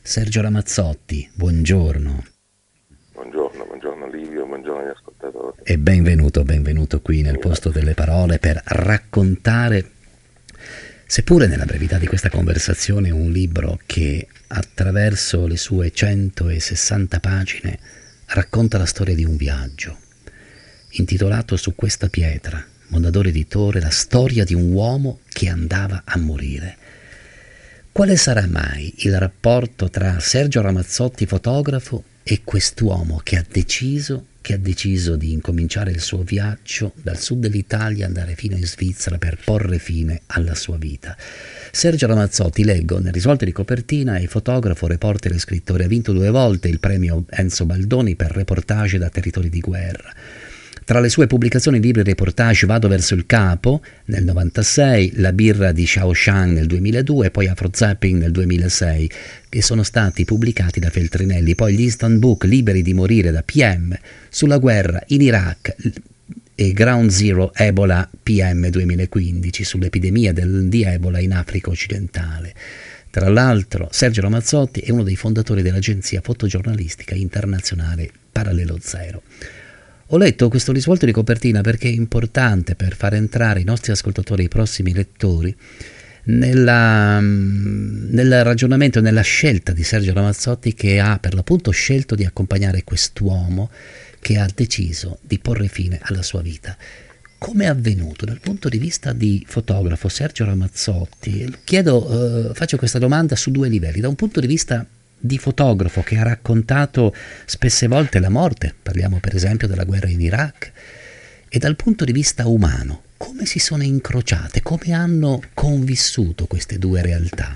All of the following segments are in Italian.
Sergio Ramazzotti, buongiorno Buongiorno Livio, buongiorno agli ascoltatori. e benvenuto qui nel posto Grazie. delle parole per raccontare, seppure nella brevità di questa conversazione, un libro che attraverso le sue 160 pagine racconta la storia di un viaggio, intitolato Su questa pietra, Mondadori Editore, la storia di un uomo che andava a morire. Quale sarà mai il rapporto tra Sergio Ramazzotti, fotografo, e quest'uomo che ha deciso di incominciare il suo viaggio dal sud dell'Italia, andare fino in Svizzera per porre fine alla sua vita? Sergio Ramazzotti, leggo nel risvolto di copertina, è fotografo, reporter e scrittore. Ha vinto 2 volte il premio Enzo Baldoni per reportage da territori di guerra. Tra le sue pubblicazioni, libri e reportage, Vado verso il capo nel 96, La birra di Shaoshang nel 2002 e poi Afro Zapping nel 2006, che sono stati pubblicati da Feltrinelli. Poi gli instant book Liberi di morire da PM, sulla guerra in Iraq e Ground Zero Ebola PM 2015, sull'epidemia di Ebola in Africa occidentale. Tra l'altro, Sergio Ramazzotti è uno dei fondatori dell'agenzia fotogiornalistica internazionale Parallelo Zero. Ho letto questo risvolto di copertina perché è importante per far entrare i nostri ascoltatori, i prossimi lettori, nel ragionamento, nella scelta di Sergio Ramazzotti, che ha per l'appunto scelto di accompagnare quest'uomo che ha deciso di porre fine alla sua vita. Come è avvenuto dal punto di vista di fotografo Sergio Ramazzotti? Faccio questa domanda su 2 livelli. Da un punto di vista di fotografo che ha raccontato spesse volte la morte, parliamo per esempio della guerra in Iraq, e dal punto di vista umano, come si sono incrociate, come hanno convissuto queste 2 realtà?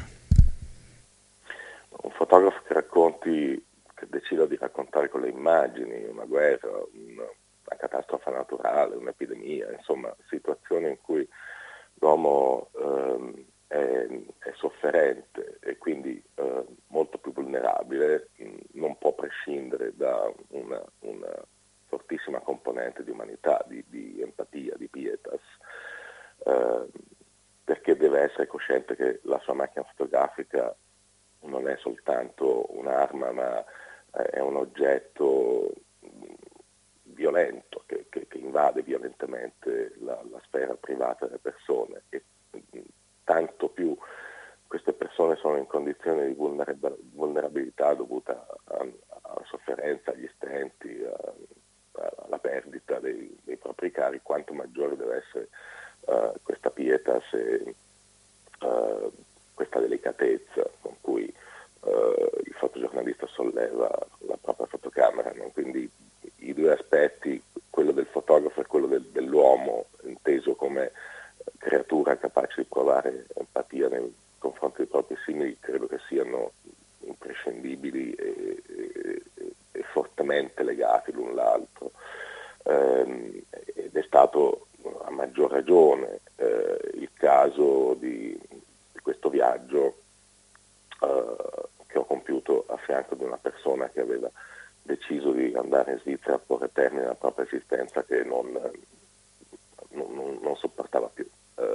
Un fotografo che decida di raccontare con le immagini una guerra, una catastrofe naturale, un'epidemia, insomma situazioni in cui l'uomo è sofferente e quindi molto più vulnerabile, non può prescindere da una fortissima componente di umanità, di empatia, di pietas, eh, perché deve essere cosciente che la sua macchina fotografica non è soltanto un'arma, ma è un oggetto violento che invade violentemente la sfera privata delle persone, e tanto più queste persone sono in condizioni di vulnerabilità dovuta alla sofferenza, agli stenti, alla perdita dei propri cari, quanto maggiore deve essere questa pietas e questa delicatezza con cui il fotogiornalista solleva la propria fotocamera, no? Quindi i 2 aspetti, quello del fotografo e quello dell'uomo, inteso come creatura capace di provare empatia nei confronti dei propri simili, credo che siano imprescindibili e fortemente legati l'un l'altro. Ed è stato a maggior ragione il caso di questo viaggio che ho compiuto a fianco di una persona che aveva deciso di andare in Svizzera a porre termine alla propria esistenza, che non sopportava più,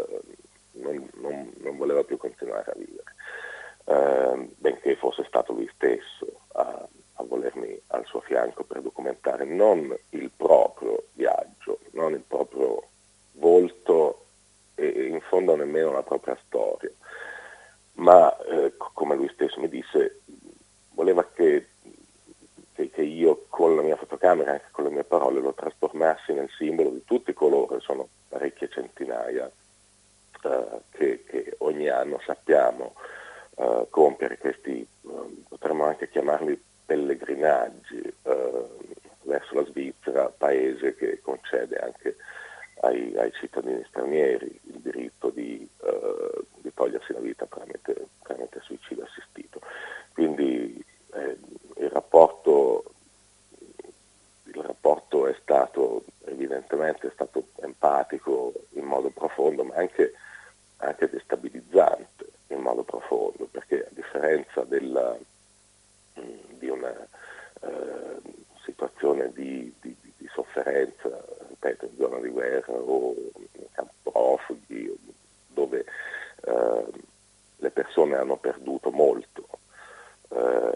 non voleva più continuare a vivere, benché fosse stato lui stesso a volermi al suo fianco per documentare non il proprio viaggio, non il proprio volto e in fondo nemmeno la propria storia, ma come lui stesso mi disse, voleva che io con la mia fotocamera, anche con le mie parole, lo trasformassi nel simbolo di tutti coloro, e sono parecchie centinaia, che ogni anno sappiamo compiere questi, potremmo anche chiamarli pellegrinaggi, verso la Svizzera, paese che concede anche ai cittadini stranieri il diritto di togliersi la vita tramite suicidio assistito. Quindi il rapporto è stato empatico in modo profondo, ma anche destabilizzante in modo profondo, perché a differenza di una situazione di sofferenza, ripeto, in zona di guerra o in campi profughi, dove le persone hanno perduto molto,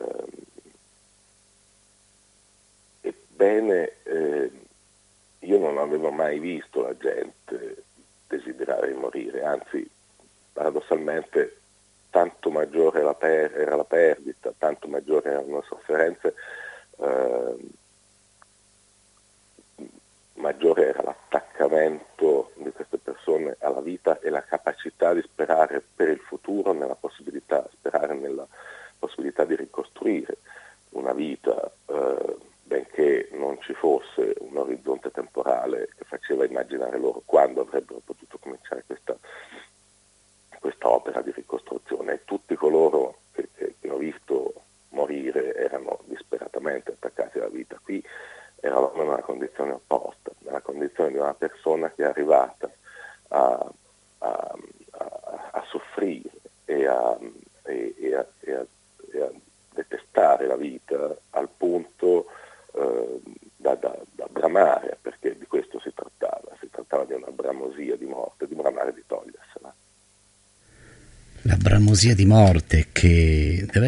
Ebbene, io non avevo mai visto la gente desiderare di morire, anzi, paradossalmente, tanto maggiore era la perdita, tanto maggiore erano le sofferenze, maggiore era l'attaccamento di queste persone alla vita e la capacità di sperare per il futuro, sperare nella possibilità di ricostruire una vita, benché non ci fosse un orizzonte temporale che faceva immaginare loro quando avrebbero potuto cominciare questa opera di ricostruzione. E tutti coloro che ho visto morire erano disperatamente attaccati alla vita. Qui eravamo in una condizione opposta, nella condizione di una persona che è arrivata a soffrire e a detestare la vita al punto da bramare, perché di questo si trattava di una bramosia di morte, di bramare di togliersela. La bramosia di morte che deve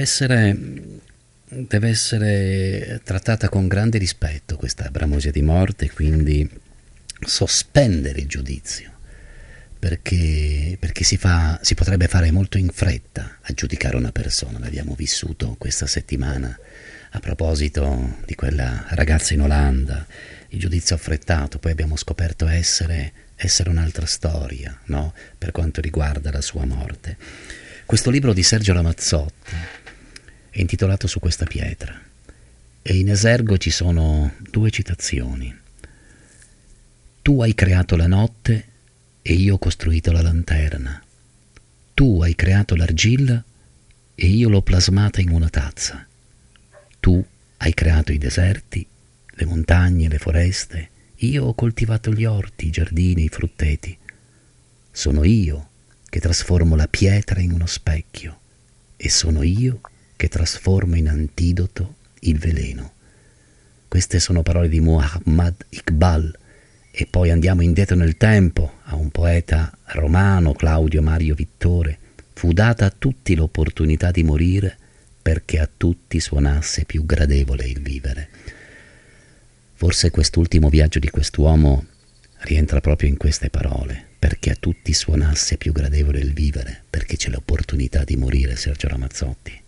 essere trattata con grande rispetto, questa bramosia di morte, quindi sospendere il giudizio, perché si potrebbe fare molto in fretta a giudicare una persona. L'abbiamo vissuto questa settimana a proposito di quella ragazza in Olanda, il giudizio affrettato, poi abbiamo scoperto essere un'altra storia, no? Per quanto riguarda la sua morte. Questo libro di Sergio Ramazzotti è intitolato Su questa pietra e in esergo ci sono 2 citazioni. Tu hai creato la notte e io ho costruito la lanterna. Tu hai creato l'argilla e io l'ho plasmata in una tazza. Tu hai creato i deserti, le montagne, le foreste. Io ho coltivato gli orti, i giardini, i frutteti. Sono io che trasformo la pietra in uno specchio e sono io che trasformo in antidoto il veleno. Queste sono parole di Muhammad Iqbal. E poi andiamo indietro nel tempo a un poeta romano, Claudio Mario Vittore. Fu data a tutti l'opportunità di morire perché a tutti suonasse più gradevole il vivere. Forse quest'ultimo viaggio di quest'uomo rientra proprio in queste parole, perché a tutti suonasse più gradevole il vivere, perché c'è l'opportunità di morire, Sergio Ramazzotti.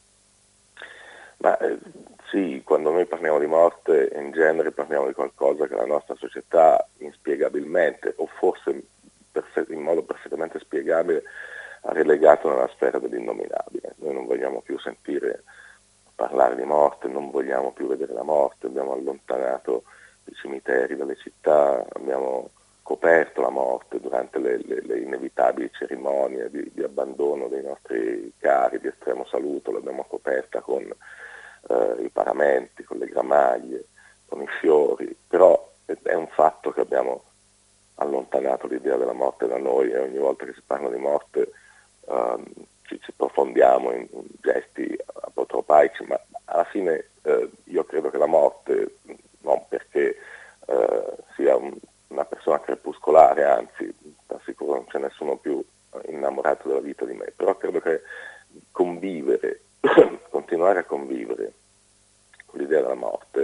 Ma sì, quando noi parliamo di morte in genere parliamo di qualcosa che la nostra società inspiegabilmente, o forse in modo perfettamente spiegabile, ha relegato nella sfera dell'innominabile. Noi non vogliamo più sentire parlare di morte, non vogliamo più vedere la morte, abbiamo allontanato i cimiteri dalle città, abbiamo coperto la morte durante le inevitabili cerimonie di abbandono dei nostri cari di estremo saluto, l'abbiamo coperta con i paramenti, con le gramaglie, con i fiori, però è un fatto che abbiamo allontanato l'idea della morte da noi e ogni volta che si parla di morte ci profondiamo in gesti apotropaici, ma alla fine io credo che la morte, non perché sia una persona crepuscolare, anzi, da sicuro non c'è nessuno più innamorato della vita di me, però credo che convivere, continuare a convivere con l'idea della morte,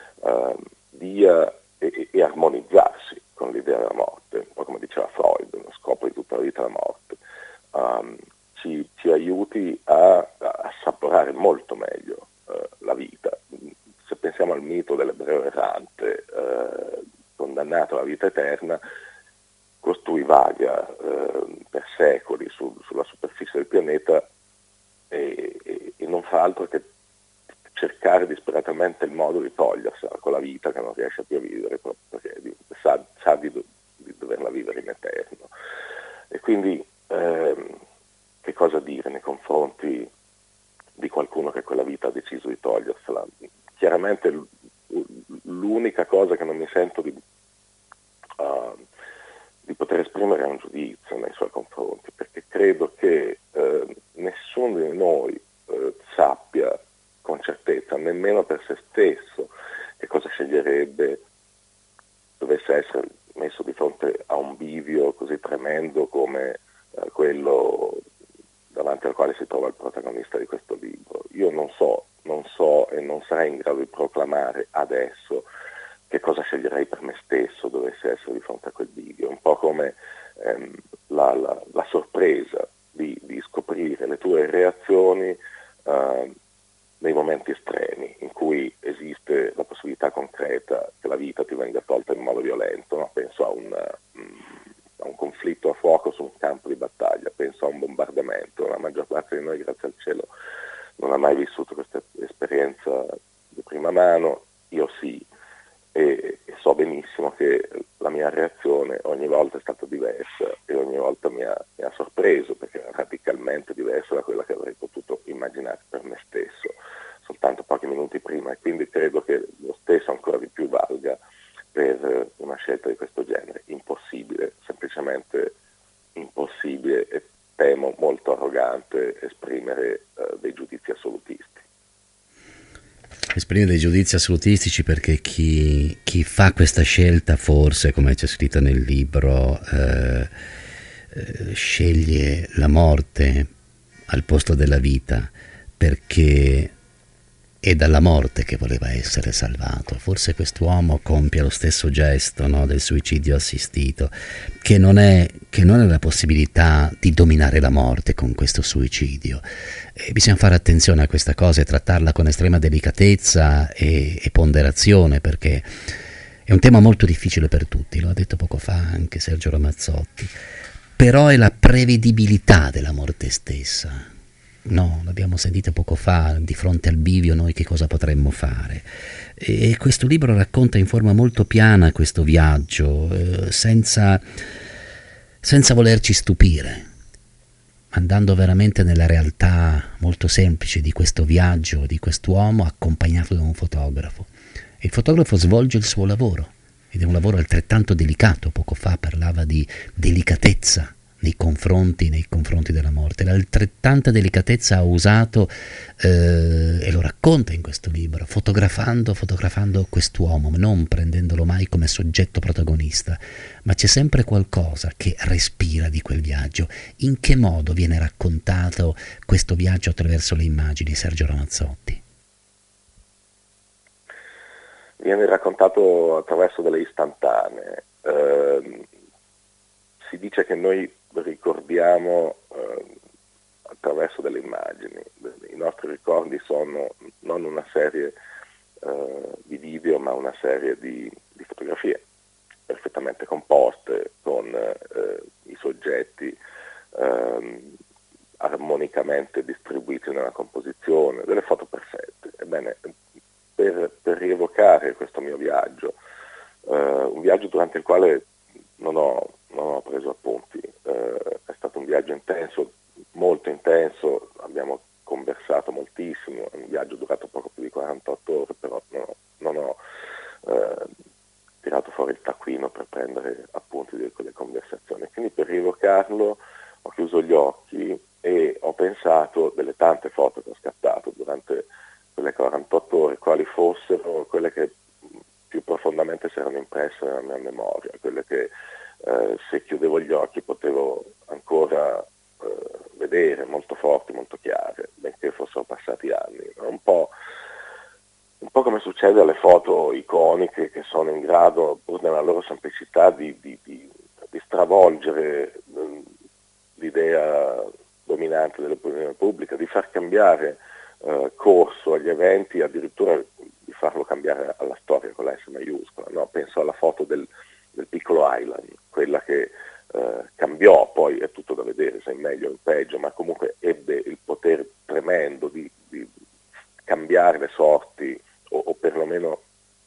e armonizzarsi con l'idea della morte, un po' come diceva Freud, lo scopo di tutta la vita è la morte, ci aiuti a assaporare molto meglio la vita. Se pensiamo al mito dell'ebreo errante condannato alla vita eterna, costui vaga per secoli sulla superficie del pianeta e non fa altro che cercare disperatamente il modo di togliersela con la vita che non riesce più a vivere proprio perché sa di doverla vivere in eterno. E quindi che cosa dire nei confronti di qualcuno che quella vita ha deciso di togliersela? Chiaramente l'unica cosa che non mi sento di poter esprimere è un giudizio nei suoi confronti, perché credo che nessuno di noi sappia con certezza, nemmeno per se stesso, che cosa sceglierebbe dovesse essere messo di fronte a un bivio così tremendo come quello davanti al quale si trova il protagonista di questo libro. Io non so e non sarei in grado di proclamare adesso cosa sceglierei per me stesso dovessi essere di fronte a quel video, un po' come la sorpresa di scoprire le tue reazioni nei momenti estremi, in cui esiste la possibilità concreta che la vita ti venga tolta in modo violento, no? Penso a un conflitto a fuoco su un campo di battaglia, penso a un bombardamento. La maggior parte di noi, grazie al cielo, non ha mai vissuto questa esperienza di prima mano, io sì, e so benissimo che la mia reazione ogni volta è stata diversa e ogni volta mi ha sorpreso, perché era radicalmente diversa da quella che avrei potuto immaginare per me stesso soltanto pochi minuti prima, e quindi credo che lo stesso ancora di più valga per una scelta di questo genere. Impossibile, semplicemente impossibile, e temo molto arrogante esprimere dei giudizi assolutisti. Esprimere dei giudizi assolutistici, perché chi fa questa scelta, forse, come c'è scritto nel libro, sceglie la morte al posto della vita, perché è dalla morte che voleva essere salvato. Forse quest'uomo compie lo stesso gesto, no, del suicidio assistito, che non è la possibilità di dominare la morte con questo suicidio. Bisogna fare attenzione a questa cosa e trattarla con estrema delicatezza e ponderazione, perché è un tema molto difficile per tutti, lo ha detto poco fa anche Sergio Ramazzotti. Però è la prevedibilità della morte stessa. No, l'abbiamo sentito poco fa, di fronte al bivio noi che cosa potremmo fare. E questo libro racconta in forma molto piana questo viaggio, senza volerci stupire, andando veramente nella realtà molto semplice di questo viaggio, di quest'uomo accompagnato da un fotografo. E il fotografo svolge il suo lavoro, ed è un lavoro altrettanto delicato. Poco fa parlava di delicatezza nei confronti della morte. L'altrettanta delicatezza ha usato, e lo racconta in questo libro, fotografando quest'uomo, non prendendolo mai come soggetto protagonista, ma c'è sempre qualcosa che respira di quel viaggio. In che modo viene raccontato questo viaggio attraverso le immagini, Sergio Ramazzotti? Viene raccontato attraverso delle istantanee. Si dice che noi ricordiamo attraverso delle immagini. I nostri ricordi sono non una serie di video, ma una serie di fotografie perfettamente composte, con i soggetti armonicamente distribuiti nella composizione, delle foto perfette. Ebbene, per rievocare questo mio viaggio, un viaggio durante il quale non ho preso appunti, è stato un viaggio intenso, molto intenso, abbiamo conversato moltissimo, è un viaggio durato poco più di 48 ore, però non ho tirato fuori il taccuino per prendere appunti di quelle conversazioni. Quindi per rievocarlo ho chiuso gli occhi e ho pensato delle tante foto che ho scattato durante quelle 48 ore, quali fossero quelle che più profondamente si erano impresse nella mia memoria, quelle che se chiudevo gli occhi potevo ancora vedere, molto forti, molto chiare, benché fossero passati anni. Un po' come succede alle foto iconiche, che sono in grado, pur nella loro semplicità, di stravolgere l'idea dominante dell'opinione pubblica, di far cambiare corso agli eventi, addirittura di farlo cambiare alla storia con la S maiuscola. No? Penso alla foto del piccolo Island, quella che cambiò, poi è tutto da vedere se in meglio o in peggio, ma comunque ebbe il potere tremendo di cambiare le sorti o perlomeno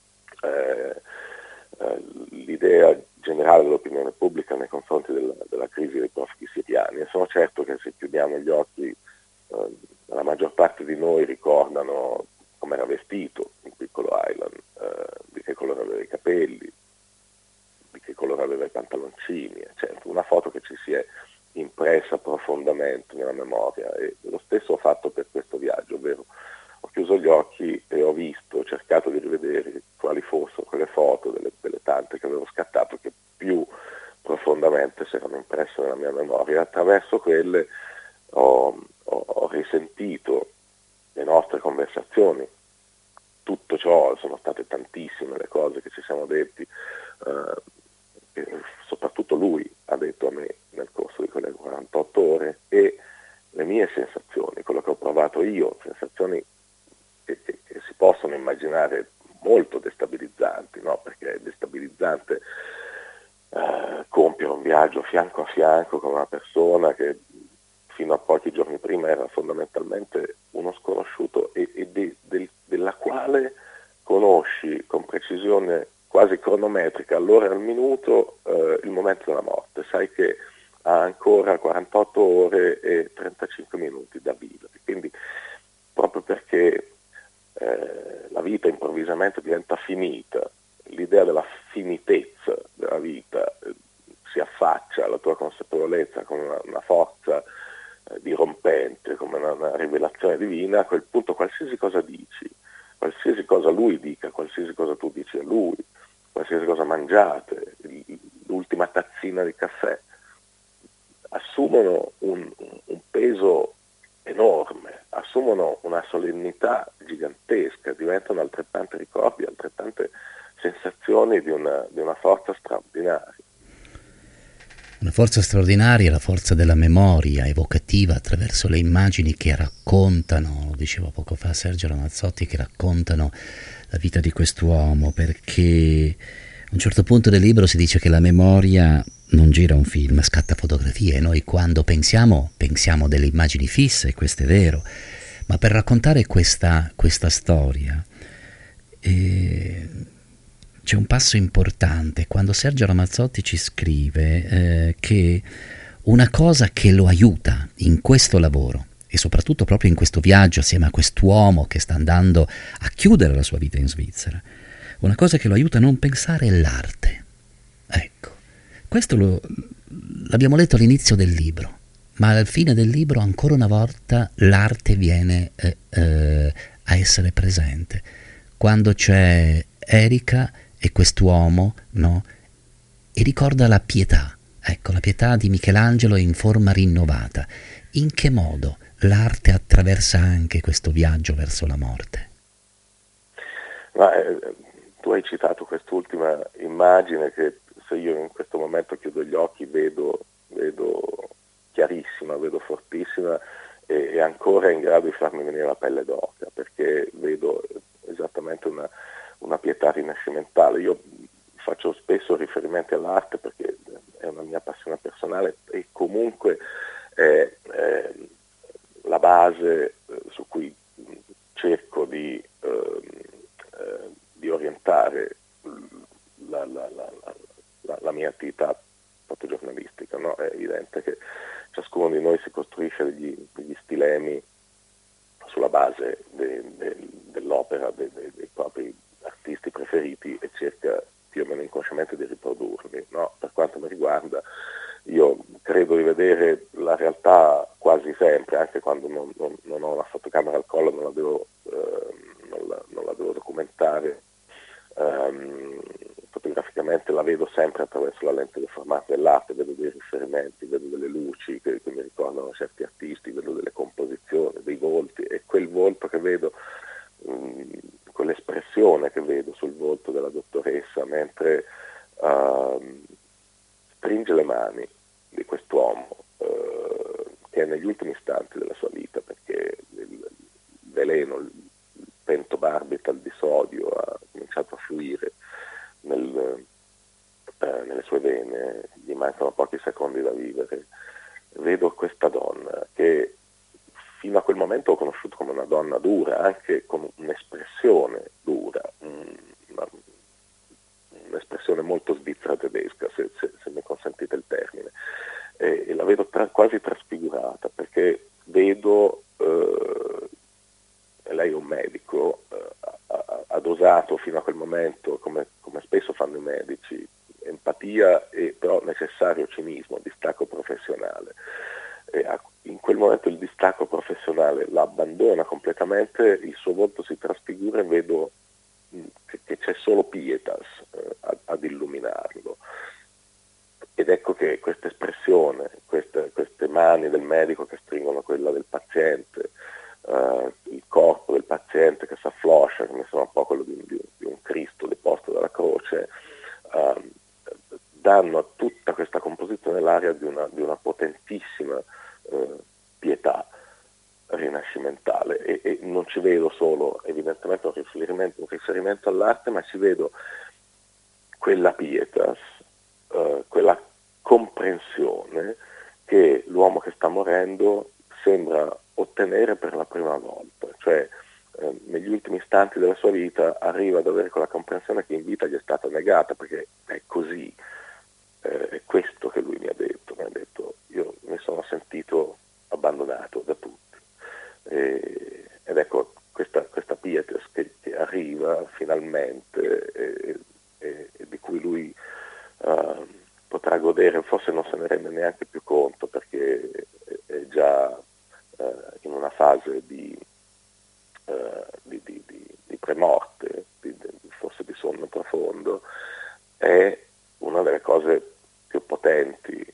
l'idea generale dell'opinione pubblica nei confronti della crisi dei profughi siriani. E sono certo che se chiudiamo gli occhi, la maggior parte di noi ricordano come era vestito il piccolo Island, di che colore aveva i capelli, di che colore aveva i pantaloncini, eccetera. Una foto che ci si è impressa profondamente nella memoria, e lo stesso ho fatto per questo viaggio, ovvero ho chiuso gli occhi e ho cercato di rivedere quali fossero quelle foto delle tante che avevo scattato che più profondamente si erano impresse nella mia memoria. Attraverso quelle ho risentito le nostre conversazioni, tutto ciò sono state tantissime le cose che ci siamo detti, che soprattutto lui ha detto a me nel corso di quelle 48 ore, e le mie sensazioni, quello che ho provato io, sensazioni che si possono immaginare molto destabilizzanti, no? Perché è destabilizzante compiere un viaggio fianco a fianco con una persona che fino a pochi giorni prima era fondamentalmente uno sconosciuto della quale conosci con precisione quasi cronometrica, all'ora e al minuto, il momento della morte. Sai che ha ancora 48 ore e 35 minuti da vivere. Quindi proprio perché la vita improvvisamente diventa finita, l'idea della finitezza della vita si affaccia alla tua consapevolezza con una forza dirompente, come una rivelazione divina. A quel punto qualsiasi cosa dici, qualsiasi cosa lui dica, qualsiasi cosa tu dici a lui, qualsiasi cosa mangiate, l'ultima tazzina di caffè, assumono un peso enorme, assumono una solennità gigantesca, diventano altrettanti ricordi, altrettante sensazioni di una forza straordinaria. Una forza straordinaria, la forza della memoria evocativa attraverso le immagini che raccontano, lo diceva poco fa Sergio Ramazzotti, che raccontano la vita di quest'uomo, perché a un certo punto del libro si dice che la memoria non gira un film, scatta fotografie, e noi quando pensiamo delle immagini fisse, questo è vero, ma per raccontare questa storia c'è un passo importante quando Sergio Ramazzotti ci scrive che una cosa che lo aiuta in questo lavoro e soprattutto proprio in questo viaggio assieme a quest'uomo che sta andando a chiudere la sua vita in Svizzera, una cosa che lo aiuta a non pensare è l'arte. Ecco, questo l'abbiamo letto all'inizio del libro, ma alla fine del libro ancora una volta l'arte viene a essere presente. Quando c'è Erika e quest'uomo, no? E ricorda la pietà, ecco, la pietà di Michelangelo in forma rinnovata. In che modo l'arte attraversa anche questo viaggio verso la morte? Ma, tu hai citato quest'ultima immagine che, se io in questo momento chiudo gli occhi, vedo chiarissima, vedo fortissima, e ancora in grado di farmi venire la pelle d'oca, perché vedo esattamente una pietà rinascimentale. Io faccio spesso riferimenti all'arte perché è una mia passione personale, e comunque è la base su cui cerco di orientare la mia attività fotogiornalistica, no? È evidente che ciascuno di noi si costruisce degli stilemi sulla base dell'opera dei propri artisti preferiti e cerca più o meno inconsciamente di riprodurli, no? Per quanto mi riguarda, io credo di vedere la realtà quasi sempre, anche quando non ho una fotocamera al collo, non la devo documentare fotograficamente, la vedo sempre attraverso la lente deformata dell'arte, vedo dei riferimenti, vedo delle luci che mi ricordano certi artisti, vedo delle composizioni, dei volti, e quel volto che vedo, quell'espressione che vedo sul volto della dottoressa mentre stringe le mani di quest'uomo che è negli ultimi istanti della sua vita, perché il veleno, il pentobarbital di sodio ha cominciato a fluire nelle sue vene, gli mancano pochi secondi da vivere. Vedo questa donna che fino a quel momento ho conosciuto come una donna dura, anche con un'espressione dura, un'espressione molto svizzera tedesca, se mi consentite il termine, e la vedo quasi trasfigurata, perché vedo, lei è un medico, ha dosato fino a quel momento, come spesso fanno i medici, empatia e però necessario cinismo, distacco professionale. In quel momento il distacco professionale la abbandona completamente, il suo volto si trasfigura e vedo che c'è solo pietas ad illuminarlo. Ed ecco che questa espressione, queste mani del medico che stringono quella del paziente, il corpo del paziente, paziente che si affloscia, che mi sembra un po' quello di un Cristo deposto dalla croce, danno a tutta questa composizione l'aria di una potentissima pietà rinascimentale, e non ci vedo solo evidentemente un riferimento all'arte, ma ci vedo quella pietas, quella comprensione che l'uomo che sta morendo sembra ottenere per la prima volta, cioè negli ultimi istanti della sua vita arriva ad avere quella comprensione che in vita gli è stata negata, perché è così, è questo che lui mi ha detto, io mi sono sentito abbandonato da tutti, ed ecco questa pietas che arriva finalmente, e di cui lui potrà godere, forse non se ne rende neanche più conto, perché è già in una fase di premorte, forse di sonno profondo, è una delle cose più potenti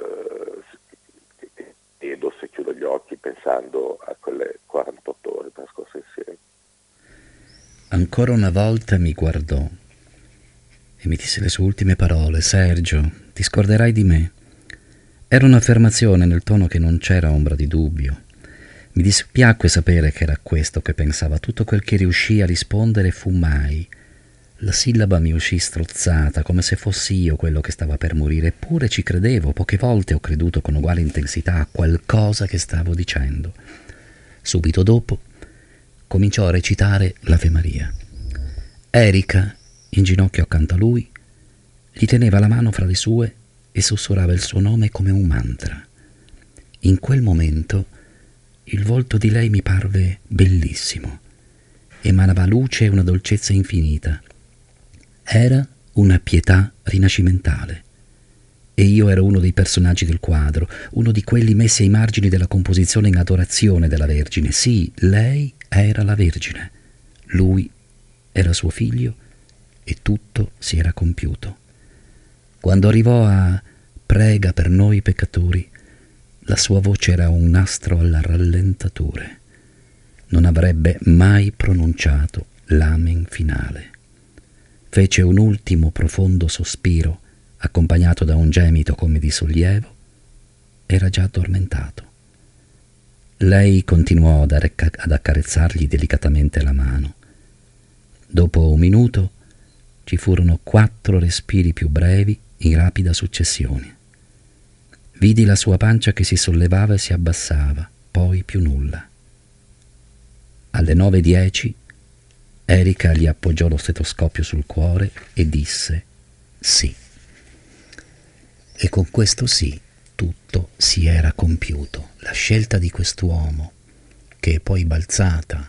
che vedo se chiudo gli occhi pensando a quelle 48 ore trascorse insieme. Ancora una volta mi guardò e mi disse le sue ultime parole: Sergio, ti scorderai di me. Era un'affermazione nel tono che non c'era ombra di dubbio. Mi dispiacque sapere che era questo che pensava. Tutto quel che riuscì a rispondere fu mai. La sillaba mi uscì strozzata, come se fossi io quello che stava per morire, eppure ci credevo. Poche volte ho creduto con uguale intensità a qualcosa che stavo dicendo. Subito dopo cominciò a recitare l'Ave Maria. Erika, in ginocchio accanto a lui, gli teneva la mano fra le sue e sussurrava il suo nome come un mantra. In quel momento il volto di lei mi parve bellissimo. Emanava luce e una dolcezza infinita. Era una pietà rinascimentale. E io ero uno dei personaggi del quadro, uno di quelli messi ai margini della composizione in adorazione della Vergine. Sì, lei era la Vergine. Lui era suo figlio e tutto si era compiuto. Quando arrivò a "Prega per noi peccatori", la sua voce era un nastro alla rallentatore. Non avrebbe mai pronunciato l'amen finale. Fece un ultimo profondo sospiro, accompagnato da un gemito come di sollievo. Era già addormentato. Lei continuò ad accarezzargli delicatamente la mano. Dopo un minuto ci furono 4 respiri più brevi in rapida successione. Vidi la sua pancia che si sollevava e si abbassava, poi più nulla. Alle 9:10 Erika gli appoggiò lo stetoscopio sul cuore e disse sì. E con questo sì tutto si era compiuto. La scelta di quest'uomo, che è poi balzata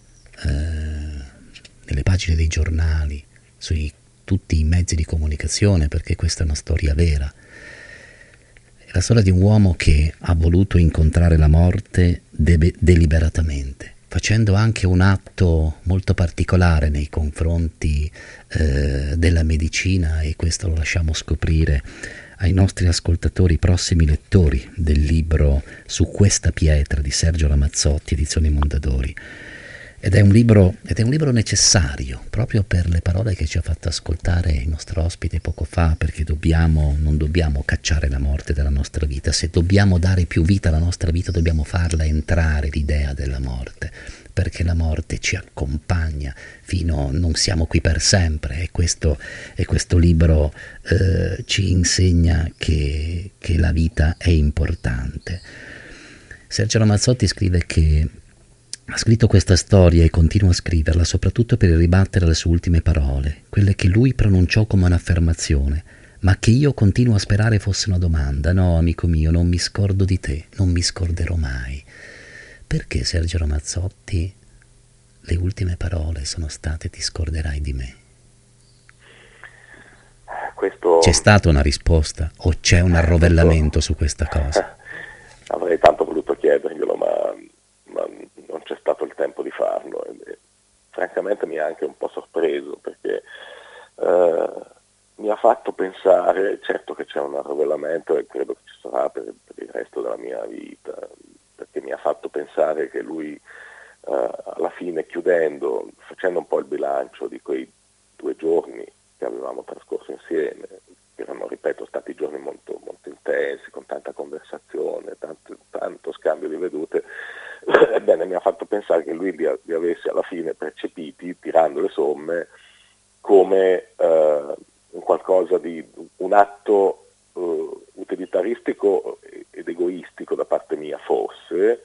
nelle pagine dei giornali, su tutti i mezzi di comunicazione, perché questa è una storia vera. È la storia di un uomo che ha voluto incontrare la morte deliberatamente, facendo anche un atto molto particolare nei confronti della medicina, e questo lo lasciamo scoprire ai nostri ascoltatori, prossimi lettori del libro Su questa pietra di Sergio Ramazzotti, edizioni Mondadori. Ed è un libro necessario, proprio per le parole che ci ha fatto ascoltare il nostro ospite poco fa, perché non dobbiamo cacciare la morte dalla nostra vita. Se dobbiamo dare più vita alla nostra vita, dobbiamo farla entrare l'idea della morte, perché la morte ci accompagna non siamo qui per sempre, e questo libro ci insegna che la vita è importante. Sergio Ramazzotti scrive che ha scritto questa storia e continua a scriverla soprattutto per ribattere le sue ultime parole, quelle che lui pronunciò come un'affermazione, ma che io continuo a sperare fosse una domanda. No, amico mio, non mi scordo di te, non mi scorderò mai. Perché, Sergio Ramazzotti, le ultime parole sono state "ti scorderai di me"? C'è stata una risposta o c'è un arrovellamento su questa cosa? Avrei tanto voluto chiederglielo, ma non c'è stato il tempo di farlo, e francamente mi ha anche un po' sorpreso, perché mi ha fatto pensare, certo che c'è un arrovellamento e credo che ci sarà per il resto della mia vita, perché mi ha fatto pensare che lui alla fine, chiudendo, facendo un po' il bilancio di quei 2 giorni che avevamo trascorso insieme, che erano, ripeto, stati giorni molto, molto intensi, con tanta conversazione, tanto scambio di vedute, ebbene mi ha fatto pensare che lui li avesse alla fine percepiti, tirando le somme, come un qualcosa di un atto utilitaristico ed egoistico da parte mia, forse,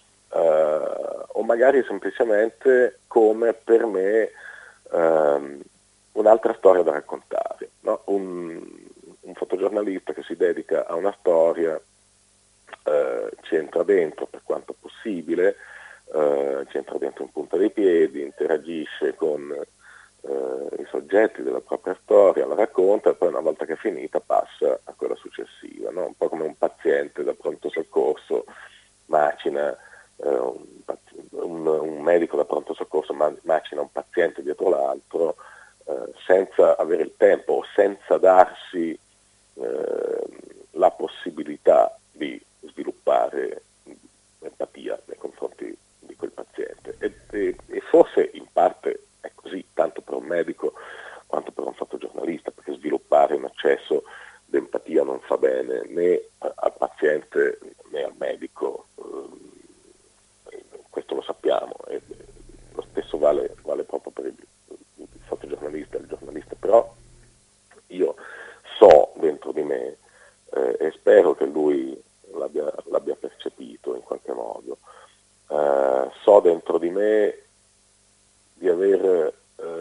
o magari semplicemente come per me un'altra storia da raccontare, no? Un fotogiornalista che si dedica a una storia ci entra dentro per quanto possibile, ci entra dentro in punta dei piedi, interagisce con i soggetti della propria storia, la racconta e poi una volta che è finita passa a quella successiva, no? Un po' come un paziente da pronto soccorso macina, un medico da pronto soccorso macina un paziente dietro l'altro, senza avere il tempo o senza darsi la possibilità di sviluppare empatia nei confronti di quel paziente. E forse in parte è così, tanto per un medico quanto per un fotogiornalista, perché sviluppare un eccesso di empatia non fa bene né al paziente né al medico, questo lo sappiamo, e lo stesso vale proprio per il fotogiornalista e il giornalista, però io so dentro di me, e spero che lui l'abbia percepito in qualche modo, so dentro di me di aver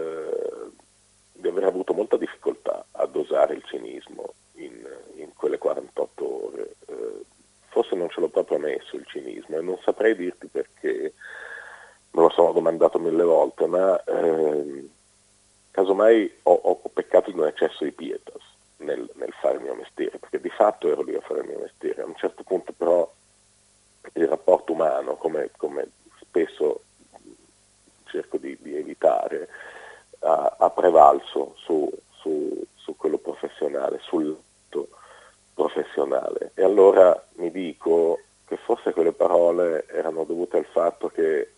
avuto molta difficoltà a dosare il cinismo in quelle 48 ore. Forse non ce l'ho proprio messo il cinismo e non saprei dirti perché, me lo sono domandato 1000 volte, ma casomai ho peccato di un eccesso di pietas nel fare il mio mestiere, perché di fatto ero lì a fare il mio mestiere. A un certo punto però il rapporto umano, come spesso cerco di evitare, ha prevalso su quello professionale, sul lato professionale. E allora mi dico che forse quelle parole erano dovute al fatto che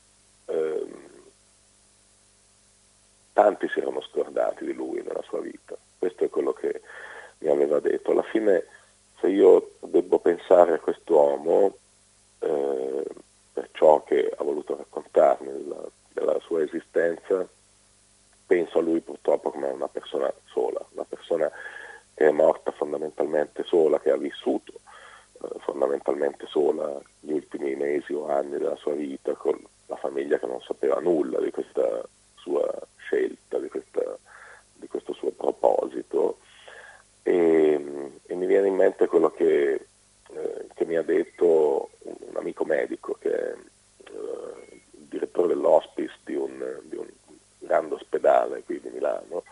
tanti si erano scordati di lui nella sua vita. Questo è quello che mi aveva detto. Alla fine, se io devo pensare a quest'uomo, per ciò che ha voluto raccontarmi della sua esistenza, penso a lui purtroppo come una persona sola, una persona che è morta fondamentalmente sola, che ha vissuto fondamentalmente sola gli ultimi mesi o anni della sua vita, con la famiglia che non sapeva nulla di questa sua scelta, di questo suo proposito, e mi viene in mente quello che mi ha detto un amico medico che è il direttore dell'hospice di un grande ospedale qui di Milano,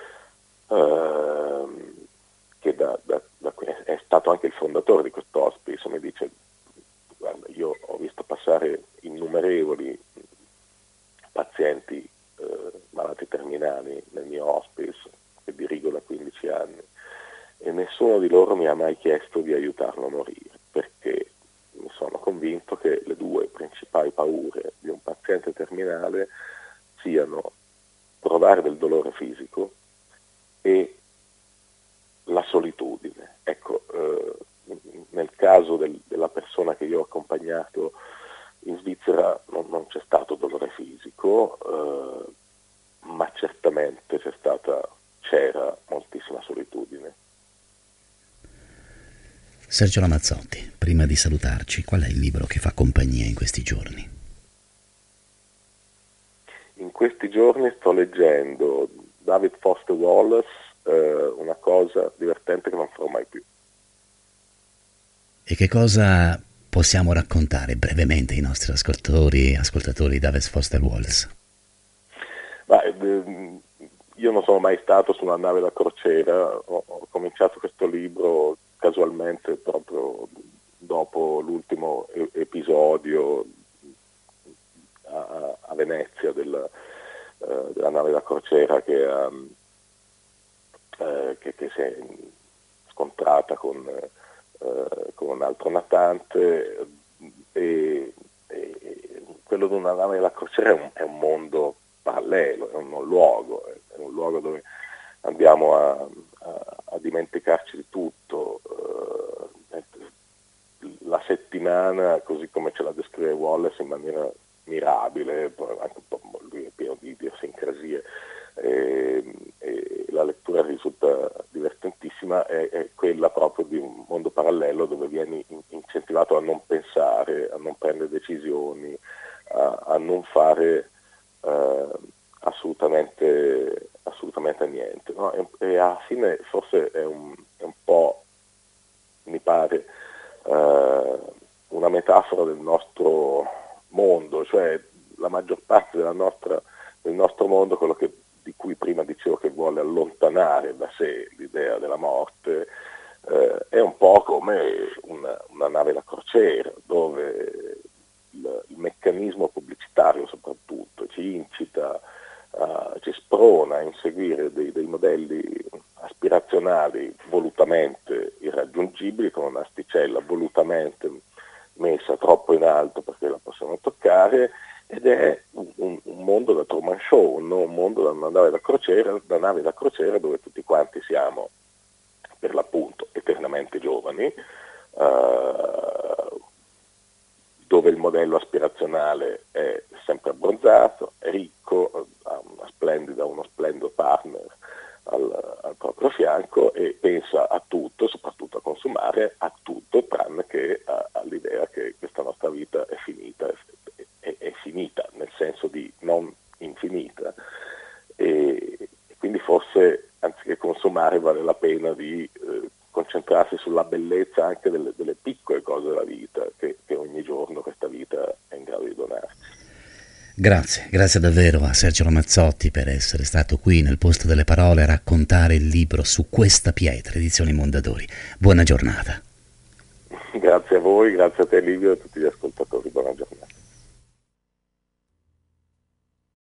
che è stato anche il fondatore di questo hospice. Mi dice: guarda, io ho visto passare innumerevoli pazienti malati terminali nel mio hospice, che dirigo da 15 anni, e nessuno di loro mi ha mai chiesto di aiutarlo a morire, perché mi sono convinto che le due principali paure di un paziente terminale siano provare del dolore fisico e la solitudine. Ecco, nel caso della persona che io ho accompagnato in Svizzera non c'è stato dolore fisico, ma certamente c'era moltissima solitudine. Sergio Ramazzotti, prima di salutarci, qual è il libro che fa compagnia in questi giorni? In questi giorni sto leggendo David Foster Wallace, una cosa divertente che non farò mai più. E che cosa possiamo raccontare brevemente ai nostri ascoltatori di David Foster Wallace? Io non sono mai stato su una nave da crociera, ho cominciato questo libro casualmente proprio dopo l'ultimo episodio a Venezia della nave da crociera che si è scontrata con un altro natante, e quello di una nave della crociera è un mondo parallelo, è un luogo dove andiamo a dimenticarci di tutto. La settimana, così come ce la descrive Wallace in maniera mirabile, anche un po' lui è pieno di idiosincrasie, e la lettura risulta divertentissima, è quella proprio di un mondo parallelo dove vieni incentivato a non pensare, a non prendere decisioni, a non fare assolutamente niente, no? E alla fine forse è un po', mi pare, una metafora del nostro mondo, cioè la maggior parte del nostro mondo, quello di cui prima dicevo che vuole allontanare da sé l'idea della morte, è un po' come una nave da crociera, dove il meccanismo pubblicitario soprattutto ci incita, ci sprona a inseguire dei modelli aspirazionali volutamente irraggiungibili, con un'asticella volutamente messa troppo in alto perché la possono toccare, ed è un mondo da Truman Show, non un mondo da nave da crociera dove tutti quanti siamo per l'appunto eternamente giovani, dove il modello aspirazionale è sempre abbronzato, è ricco, ha uno splendido partner al proprio fianco e pensa a tutto, soprattutto a consumare, a tutto tranne che all'idea che questa nostra vita è finita, è finita nel senso di non infinita, e quindi forse anziché consumare vale la pena di concentrarsi sulla bellezza anche delle piccole cose della vita che ogni giorno questa vita è in grado di donarci. Grazie davvero a Sergio Ramazzotti per essere stato qui nel Posto delle Parole a raccontare il libro Su questa pietra, edizioni Mondadori. Buona giornata. Grazie a voi, grazie a te Livio e a tutti gli ascoltatori, buona giornata.